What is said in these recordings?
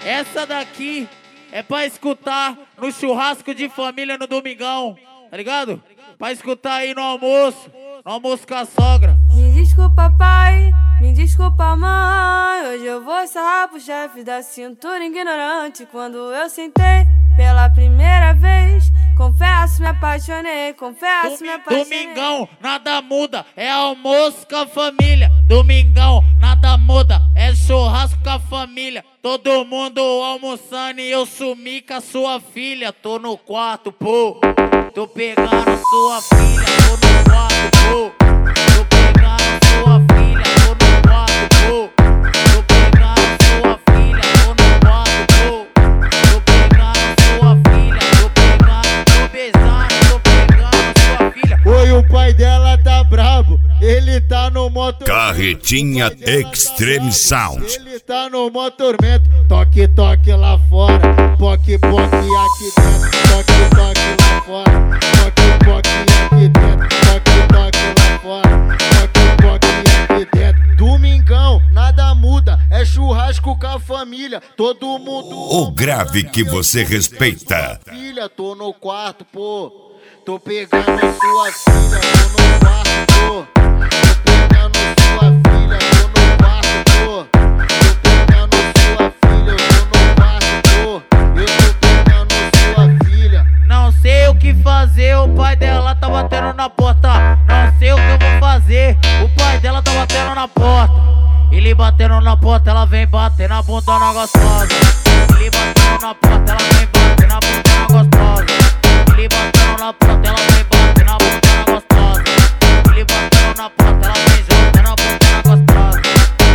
Essa daqui é pra escutar no churrasco de família no domingão, tá ligado? Pra escutar aí no almoço com a sogra. Me desculpa pai, me desculpa mãe, hoje eu vou sarrar pro chefe da cintura ignorante. Quando eu sentei pela primeira vez, confesso me apaixonei, confesso me apaixonei. Domingão, nada muda, é almoço com a família. Domingão, nada muda, é churrasco com a família. Todo mundo almoçando e eu sumi com a sua filha. Tô no quarto, pô, tô pegando sua filha. Tô no quarto, pô, tô pegando sua filha. Tô no quarto, pô, tô pegando sua filha. Tô no quarto, pô, tô pegando sua filha. Tô pegando, tô beijando, tô pegando sua filha. Oi, o pai dela tá brabo, ele tá no motor. Carretinha Extreme Sound. Ele tá no motormento. Toque, toque lá fora, poque, poque aqui dentro. Toque, toque lá fora, poque, poque aqui dentro. Toque, toque lá fora, poque, poque aqui dentro. Domingão, nada muda, é churrasco com a família. Todo mundo. O grave que você respeita. Filha, tô no quarto, pô. Tô pegando sua filha, tô no quarto, pô. Tô pegando sua filha, tô no quarto, pô. Tô pegando sua filha, eu tô no quarto, pô. Eu tô pegando sua filha. Não sei o que fazer, o pai dela tá batendo na porta. Não sei o que eu vou fazer, o pai dela tá batendo na porta. Ele batendo na porta, ela vem bater na bundona gostosa. Ele batendo na porta, ela vem bater na bundona gostosa. Ele batendo na porta, ela vem bater na bundona gostosa. Ele batendo na porta, ela vem jogando na bundona gostosa.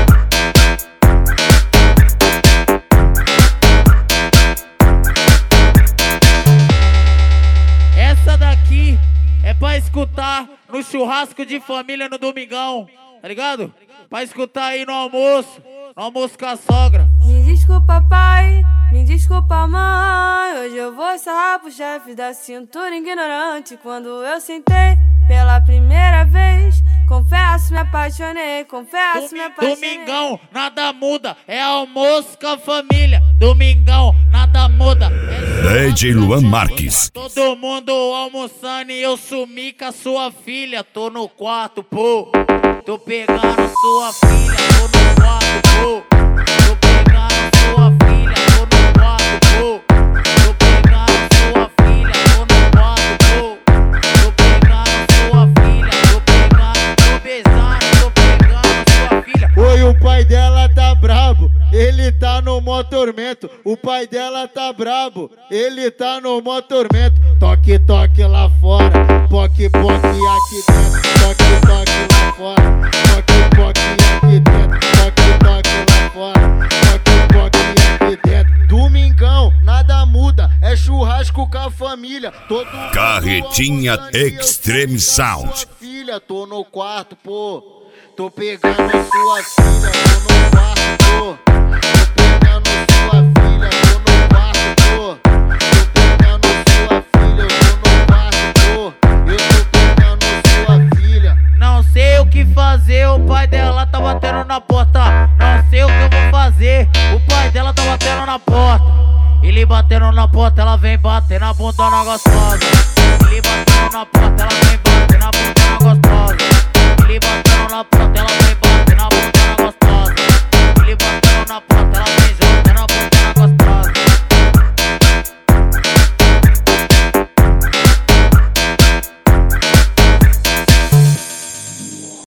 Essa daqui é pra escutar no churrasco de família no domingão, tá ligado? Pra escutar aí no almoço com a sogra. Me desculpa pai, me desculpa mãe, hoje eu vou sarrar pro chefe da cintura ignorante. Quando eu sentei pela primeira vez, confesso me apaixonei, confesso me apaixonei. Domingão, nada muda, é almoço com a família. Domingão, nada muda, é DJ Luan Marques. todo mundo almoçando e eu sumi com a sua filha. Tô no quarto, pô, tô pegando sua filha. Tô no quarto, pô, tô pegando sua filha. Tô no quarto, pô, tô pegando sua filha. Tô no quarto, pô, tô pegando sua filha. Tô pegando, tô beijando, tô pegando sua filha. Oi, o pai dela tá brabo, ele tá no motormento. O pai dela tá brabo, ele tá no motormento. Toque, toque lá fora, poque, poque aqui dentro. Toque, toque lá fora, poque, poque aqui dentro. Toque, toque lá fora, poque, poque aqui dentro. Domingão, nada muda, é churrasco com a família. Todo mundo Carretinha Extreme Sound. filha, tô no quarto, pô. Tô pegando sua filha, tô no quarto, pô. Tô pegando sua filha, tô no quarto, pô. Tô pegando sua filha, eu tô no quarto, pô. Eu tô pegando sua filha. Não sei o que fazer, o pai dela tá batendo na porta. Não sei o que eu vou fazer, o pai dela tá batendo na porta. Ele batendo na porta, ela vem bater na bundona gostosa. Ele batendo na porta, ela vem bater na bundona gostosa. Ele batendo na porta, ela vem bater na bundona gostosa. Ele batendo na porta.